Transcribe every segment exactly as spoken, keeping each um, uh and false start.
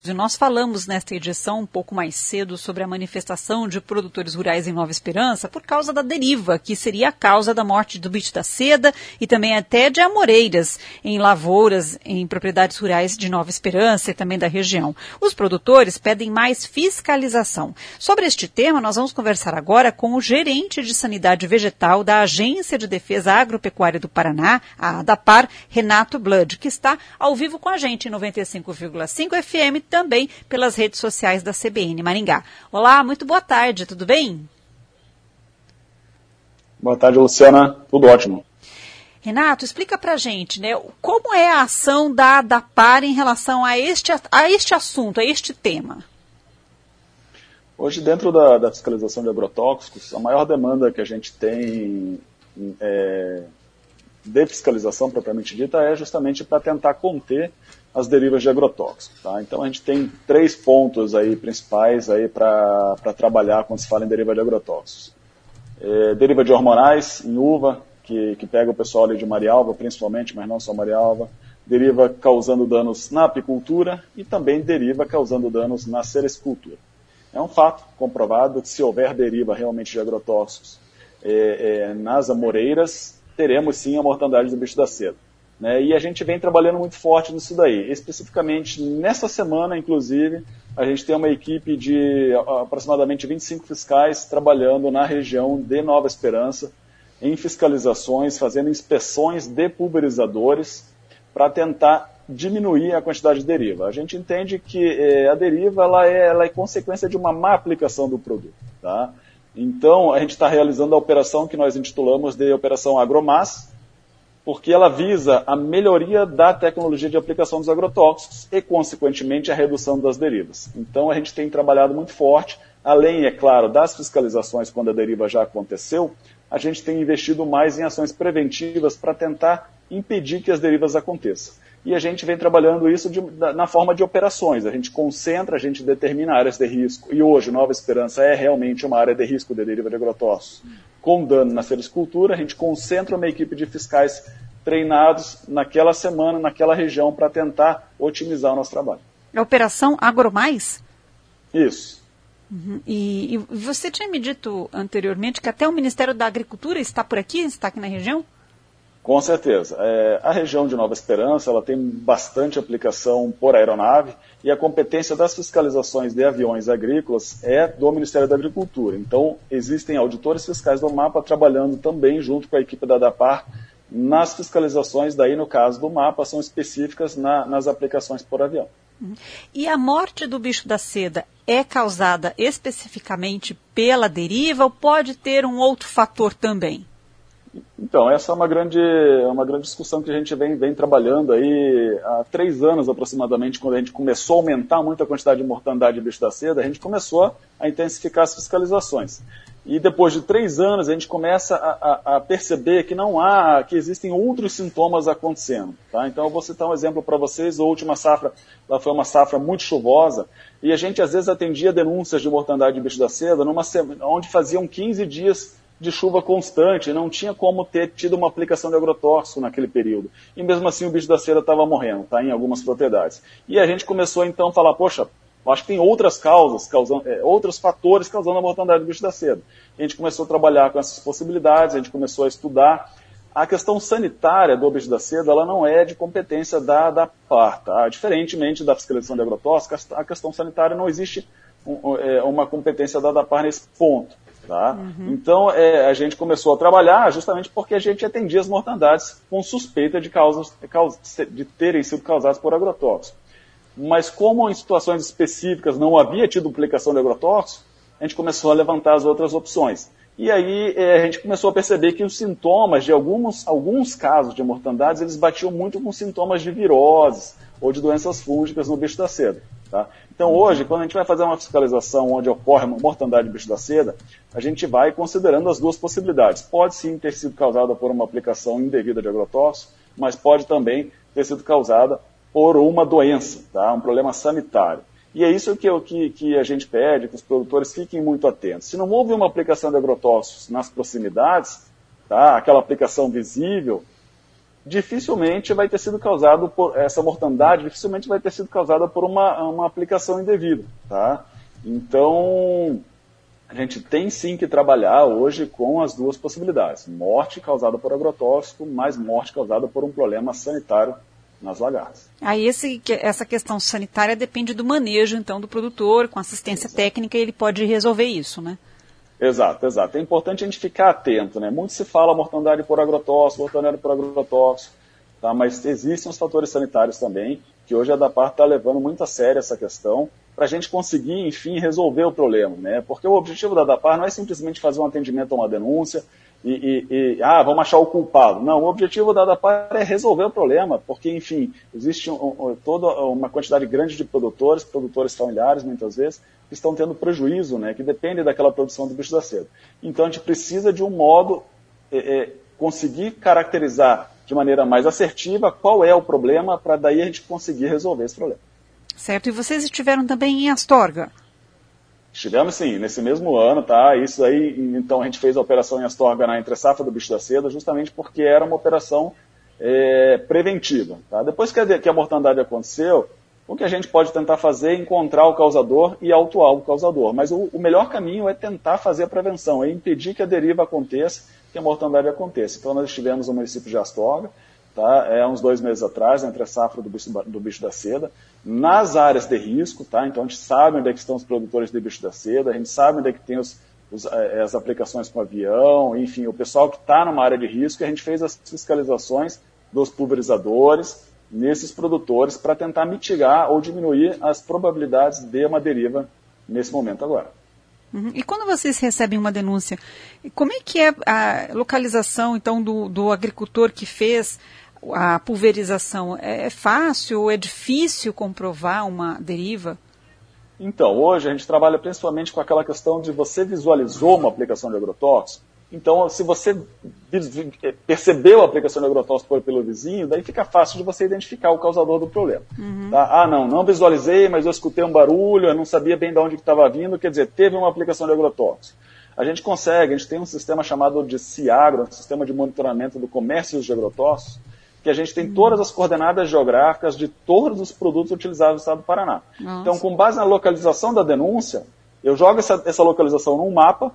Nós falamos nesta edição um pouco mais cedo sobre a manifestação de produtores rurais em Nova Esperança por causa da deriva, que seria a causa da morte do bicho da seda e também até de amoreiras em lavouras, em propriedades rurais de Nova Esperança e também da região. Os produtores pedem mais fiscalização. Sobre este tema, nós vamos conversar agora com o gerente de Sanidade Vegetal da Agência de Defesa Agropecuária do Paraná, a ADAPAR, Renato Blood, que está ao vivo com a gente em noventa e cinco vírgula cinco F M, também pelas redes sociais da C B N Maringá. Olá, muito boa tarde, tudo bem? Boa tarde, Luciana, tudo ótimo. Renato, explica pra gente, né, como é a ação da ADAPAR em relação a este, a este assunto, a este tema? Hoje, dentro da, da fiscalização de agrotóxicos, a maior demanda que a gente tem é, de fiscalização, propriamente dita, é justamente para tentar conter as derivas de agrotóxicos. Tá? Então, a gente tem três pontos aí principais aí para trabalhar quando se fala em deriva de agrotóxicos. É, deriva de hormonais em uva, que, que pega o pessoal ali de Marialva, principalmente, mas não só Marialva. Deriva causando danos na apicultura e também deriva causando danos na sericultura. É um fato comprovado que se houver deriva realmente de agrotóxicos é, é, nas amoreiras, teremos sim a mortandade do bicho da seda. Né? E a gente vem trabalhando muito forte nisso daí. Especificamente, nessa semana, inclusive, a gente tem uma equipe de aproximadamente vinte e cinco fiscais trabalhando na região de Nova Esperança, em fiscalizações, fazendo inspeções de pulverizadores para tentar diminuir a quantidade de deriva. A gente entende que é, a deriva ela é, ela é consequência de uma má aplicação do produto. Tá? Então, a gente está realizando a operação que nós intitulamos de Operação Agromás, porque ela visa a melhoria da tecnologia de aplicação dos agrotóxicos e, consequentemente, a redução das derivas. Então, a gente tem trabalhado muito forte, além, é claro, das fiscalizações quando a deriva já aconteceu, a gente tem investido mais em ações preventivas para tentar impedir que as derivas aconteçam. E a gente vem trabalhando isso de, na forma de operações. A gente concentra, a gente determina áreas de risco. E hoje, Nova Esperança é realmente uma área de risco de deriva de agrotóxicos. Com dano na sericultura, a gente concentra uma equipe de fiscais treinados naquela semana, naquela região, para tentar otimizar o nosso trabalho. A Operação Agromais? Isso. Uhum. E, e você tinha me dito anteriormente que até o Ministério da Agricultura está por aqui, está aqui na região? Com certeza. É, a região de Nova Esperança ela tem bastante aplicação por aeronave e a competência das fiscalizações de aviões agrícolas é do Ministério da Agricultura. Então, existem auditores fiscais do MAPA trabalhando também junto com a equipe da ADAPAR nas fiscalizações, daí no caso do MAPA, são específicas na, nas aplicações por avião. E a morte do bicho da seda é causada especificamente pela deriva ou pode ter um outro fator também? Então, essa é uma grande, uma grande discussão que a gente vem, vem trabalhando aí há três anos aproximadamente, quando a gente começou a aumentar muito a quantidade de mortandade de bicho da seda, a gente começou a intensificar as fiscalizações. E depois de três anos a gente começa a, a, a perceber que não há, que existem outros sintomas acontecendo. Tá? Então eu vou citar um exemplo para vocês. A última safra ela foi uma safra muito chuvosa e a gente às vezes atendia denúncias de mortandade de bicho da seda numa semana, onde faziam quinze dias de chuva constante, não tinha como ter tido uma aplicação de agrotóxico naquele período. E mesmo assim o bicho da seda estava morrendo, tá, em algumas propriedades. E a gente começou então a falar, poxa, acho que tem outras causas, causando, é, outros fatores causando a mortandade do bicho da seda. A gente começou a trabalhar com essas possibilidades, a gente começou a estudar. A questão sanitária do bicho da seda, ela não é de competência da ADAPAR, tá? Diferentemente da fiscalização de agrotóxicos, a questão sanitária não existe um, é, uma competência da ADAPAR nesse ponto. Tá? Uhum. Então, é, a gente começou a trabalhar justamente porque a gente atendia as mortandades com suspeita de, causas, de terem sido causadas por agrotóxicos. Mas como em situações específicas não havia tido aplicação de agrotóxicos, a gente começou a levantar as outras opções. E aí é, a gente começou a perceber que os sintomas de alguns, alguns casos de mortandades, eles batiam muito com sintomas de viroses ou de doenças fúngicas no bicho da seda. Tá? Então hoje, quando a gente vai fazer uma fiscalização onde ocorre uma mortandade do bicho da seda, a gente vai considerando as duas possibilidades. Pode sim ter sido causada por uma aplicação indevida de agrotóxico, mas pode também ter sido causada por uma doença, tá? Um problema sanitário. E é isso que, eu, que, que a gente pede, que os produtores fiquem muito atentos. Se não houve uma aplicação de agrotóxicos nas proximidades, tá? Aquela aplicação visível, dificilmente vai ter sido causado por, essa mortandade dificilmente vai ter sido causada por uma, uma aplicação indevida, tá? Então, a gente tem sim que trabalhar hoje com as duas possibilidades, morte causada por agrotóxico, mais morte causada por um problema sanitário nas lagartas. Aí esse, essa questão sanitária depende do manejo, então, do produtor, com assistência Exato. técnica, ele pode resolver isso, né? Exato, exato. É importante a gente ficar atento, né? Muito se fala mortandade por agrotóxico, mortandade por agrotóxico, tá? Mas existem os fatores sanitários também, que hoje a DAPAR está levando muito a sério essa questão, para a gente conseguir, enfim, resolver o problema, né? Porque o objetivo da DAPAR não é simplesmente fazer um atendimento a uma denúncia e, e, e ah, vamos achar o culpado. Não, o objetivo da DAPAR é resolver o problema, porque, enfim, existe um, um, toda uma quantidade grande de produtores, produtores familiares, muitas vezes, que estão tendo prejuízo, né? Que depende daquela produção do bicho da seda. Então, a gente precisa de um modo, é, é, conseguir caracterizar de maneira mais assertiva qual é o problema, para daí a gente conseguir resolver esse problema. Certo, e vocês estiveram também em Astorga? Estivemos sim, nesse mesmo ano, tá? Isso aí, então a gente fez a operação em Astorga na entre safra do bicho da seda, justamente porque era uma operação é, preventiva, tá? Depois que a, que a mortandade aconteceu, o que a gente pode tentar fazer é encontrar o causador e autuar o causador, mas o, o melhor caminho é tentar fazer a prevenção, é impedir que a deriva aconteça, que a mortandade aconteça. Então nós estivemos no município de Astorga, tá? É, uns dois meses atrás, entre a safra do bicho, do bicho da seda, nas áreas de risco, tá? Então a gente sabe onde é que estão os produtores de bicho da seda, a gente sabe onde é que tem os, os, as aplicações com avião, enfim, o pessoal que está numa área de risco, e a gente fez as fiscalizações dos pulverizadores nesses produtores para tentar mitigar ou diminuir as probabilidades de uma deriva nesse momento agora. Uhum. E quando vocês recebem uma denúncia, como é que é a localização, então, do, do agricultor que fez a pulverização? É fácil ou é difícil comprovar uma deriva? Então, hoje a gente trabalha principalmente com aquela questão de você visualizou uma aplicação de agrotóxico. Então, se você percebeu a aplicação de agrotóxico pelo vizinho, daí fica fácil de você identificar o causador do problema. Uhum. Tá? Ah, não, não visualizei, mas eu escutei um barulho, eu não sabia bem de onde estava vindo, quer dizer, teve uma aplicação de agrotóxico. A gente consegue, a gente tem um sistema chamado de CIAGRO, um sistema de monitoramento do comércio de agrotóxicos, que a gente tem todas as coordenadas geográficas de todos os produtos utilizados no estado do Paraná. Nossa. Então, com base na localização da denúncia, eu jogo essa, essa localização num mapa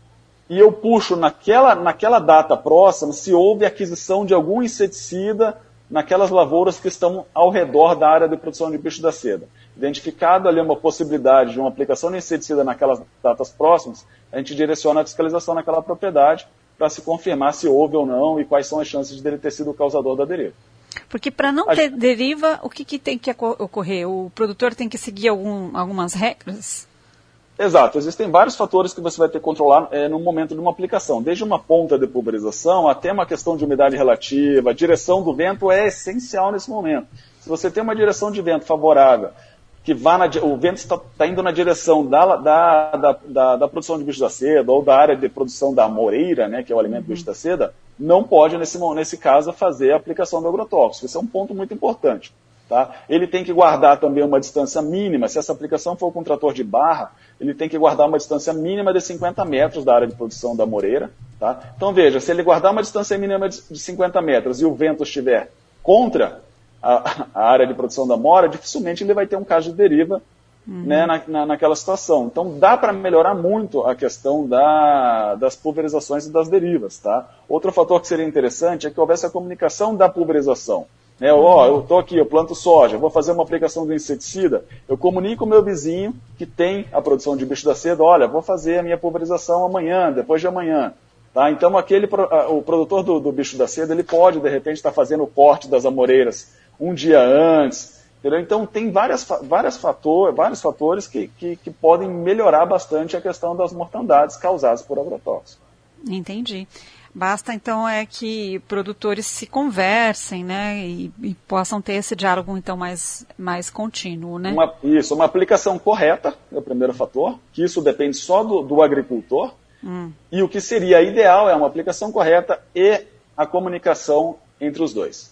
e eu puxo naquela, naquela data próxima se houve aquisição de algum inseticida naquelas lavouras que estão ao redor da área de produção de bicho da seda. Identificado ali uma possibilidade de uma aplicação de inseticida naquelas datas próximas, a gente direciona a fiscalização naquela propriedade para se confirmar se houve ou não e quais são as chances de ele ter sido o causador da deriva. Porque para não a ter gente... deriva, o que, que tem que ocorrer? O produtor tem que seguir algum, algumas regras? Exato, existem vários fatores que você vai ter que controlar é, no momento de uma aplicação, desde uma ponta de pulverização até uma questão de umidade relativa, a direção do vento é essencial nesse momento. Se você tem uma direção de vento favorável, que vá na, o vento está tá indo na direção da, da, da, da, da produção de bicho da seda ou da área de produção da moreira, né, que é o alimento do bicho da seda, não pode, nesse, nesse caso, fazer a aplicação do agrotóxico. Esse é um ponto muito importante. Tá? Ele tem que guardar também uma distância mínima, se essa aplicação for com trator de barra, ele tem que guardar uma distância mínima de cinquenta metros da área de produção da moreira. Tá? Então veja, se ele guardar uma distância mínima de cinquenta metros e o vento estiver contra a, a área de produção da mora, dificilmente ele vai ter um caso de deriva uhum. né, na, na, naquela situação. Então dá para melhorar muito a questão da, das pulverizações e das derivas. Tá? Outro fator que seria interessante é que houvesse a comunicação da pulverização. É, ó, eu estou aqui, eu planto soja, vou fazer uma aplicação de inseticida, eu comunico com o meu vizinho que tem a produção de bicho da seda, olha, vou fazer a minha pulverização amanhã, depois de amanhã. Tá? Então aquele, o produtor do, do bicho da seda, ele pode, de repente, estar fazendo o corte das amoreiras um dia antes. Entendeu? Então tem várias, várias fator, vários fatores que, que, que podem melhorar bastante a questão das mortandades causadas por agrotóxicos. Entendi. Basta, então, é que produtores se conversem, né, e, e possam ter esse diálogo, então, mais, mais contínuo, né? Uma, isso, uma aplicação correta é o primeiro fator, que isso depende só do, do agricultor, hum. e o que seria ideal é uma aplicação correta e a comunicação entre os dois.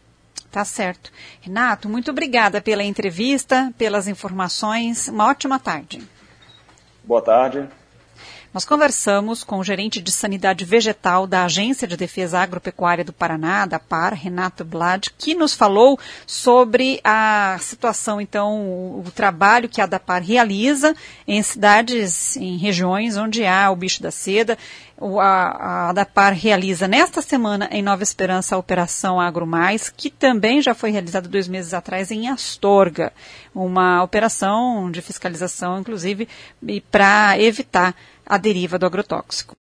Tá certo. Renato, muito obrigada pela entrevista, pelas informações, uma ótima tarde. Boa tarde. Nós conversamos com o gerente de Sanidade Vegetal da Agência de Defesa Agropecuária do Paraná, da ADAPAR, Renato Blad, que nos falou sobre a situação, então, o, o trabalho que a ADAPAR realiza em cidades, em regiões onde há o bicho da seda. O, a, a ADAPAR realiza nesta semana em Nova Esperança a Operação Agro Mais, que também já foi realizada dois meses atrás em Astorga, uma operação de fiscalização, inclusive, para evitar a deriva do agrotóxico.